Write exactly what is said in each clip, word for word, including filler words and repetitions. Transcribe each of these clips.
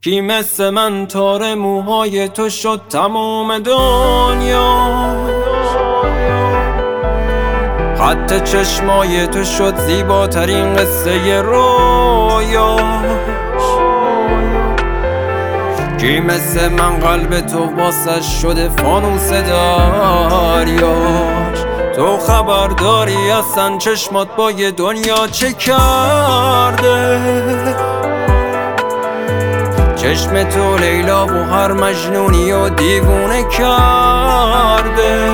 کی مثل من تار موهای تو شد تموم دنیا، خط چشمای تو شد زیباترین قصه رویاش. کی مثل من قلب تو واسه شده فانوس دریاش. تو خبر داری اصلا چشمات با یه دنیا چه کرده؟ چشم تو لیلا و هر مجنونی و دیوونه کرده.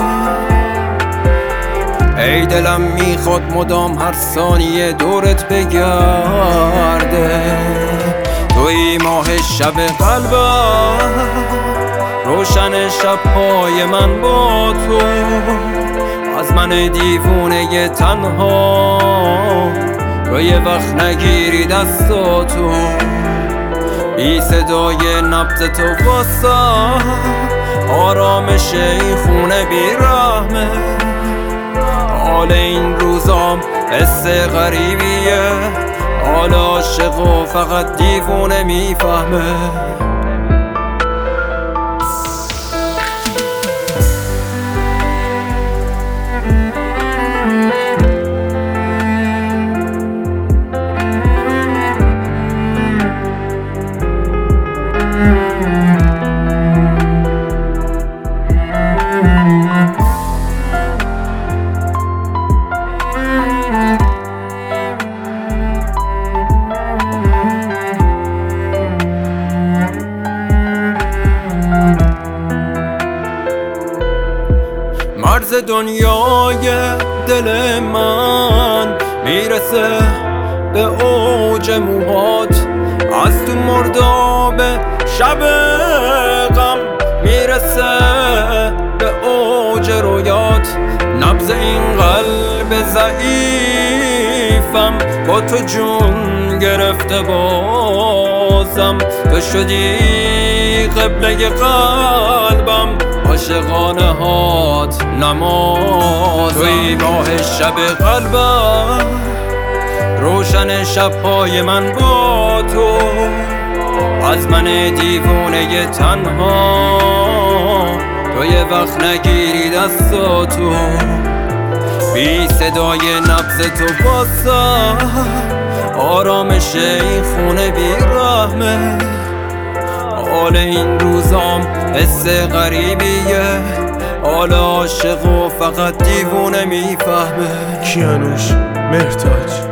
ای دلم میخواد مدام هر ثانیه دورت بگرده. توی ماه شب قلبم، روشن شب‌های من با تو. از من دیوونه تنها تو یه وقت نگیری دستاتو. بی صدای نبض تو واسه آرامش این خونه بی رحمه. حال این روزام حس غریبیه، حال عاشق و فقط دیوونه میفهمه. مرز دنیای دل من میرسه به اوج موهات. از تو مرداب شب غم میرسه به اوج رویات. نبض این قلب ضعیفم با تو جون گرفته بازم. تو شدی قبله قلبم، عاشقانه هات نمازم. توی ماه شب قلبم، روشن شب‌های من با تو. از من دیوونه تنها تو یه وقت نگیری دستاتو. بی صدای نبض تو واسه آرامش این خونه بی رحمه. حال این روزام حس غریبیه، حال عاشق و فقط دیوونه میفهمه. کیانوش مهرتاج